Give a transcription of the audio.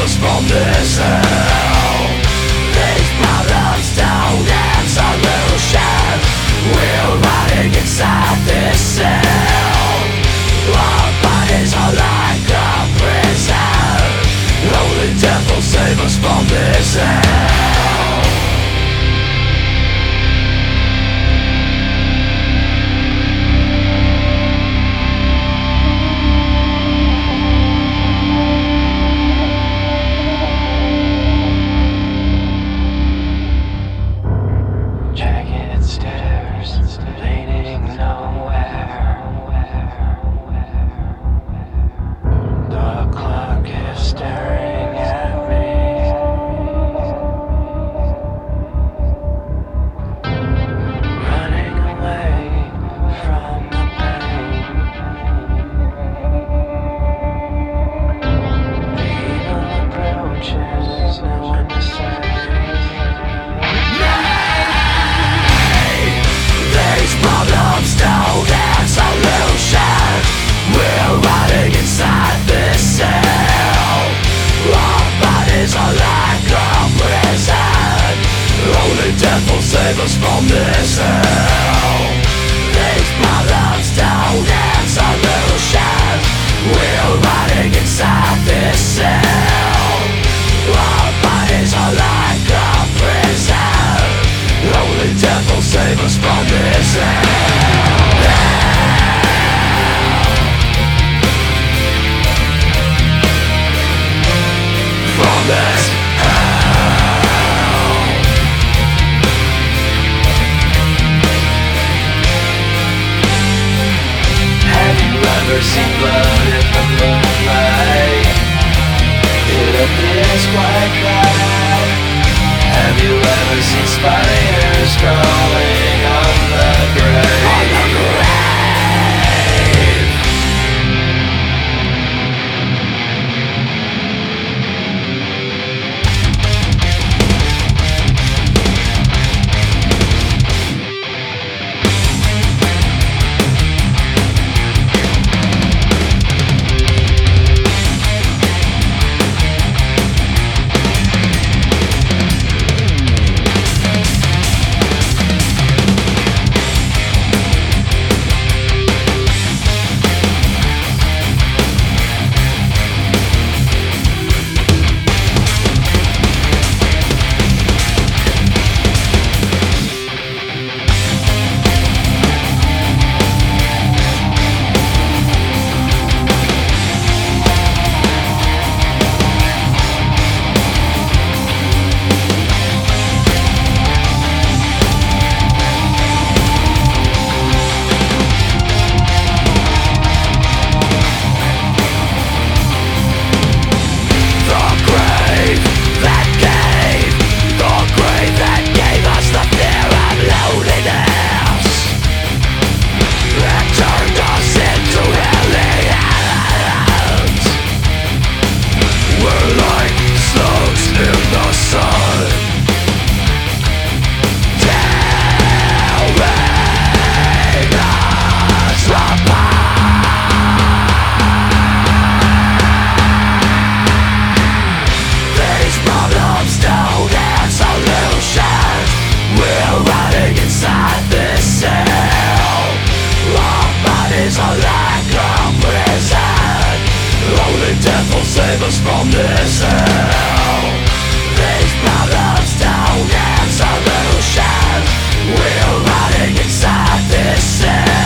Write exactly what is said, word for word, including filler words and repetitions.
us from this hell. These problems don't have solutions. We're rotting inside this cell. Our bodies are like a prison. Only death will save us from this hell. Jagged stairs leading nowhere. The clock is staring at me. Running away from the pain. The evil approaches, no one to save. These problems don't have solutions. We're rotting inside this cell. Our bodies are like a prison. Only death will save us from this hell. These problems don't have solutions. We're rotting inside this cell. Our bodies are like a prison. Only death will save us from this hell. From this hell. Have you ever seen blood in the moonlight? It appears quite bright. Have you ever seen spiders crawling on the grave? On the grave. Death will save us from this hell. These problems don't have solutions. We're rotting inside this cell.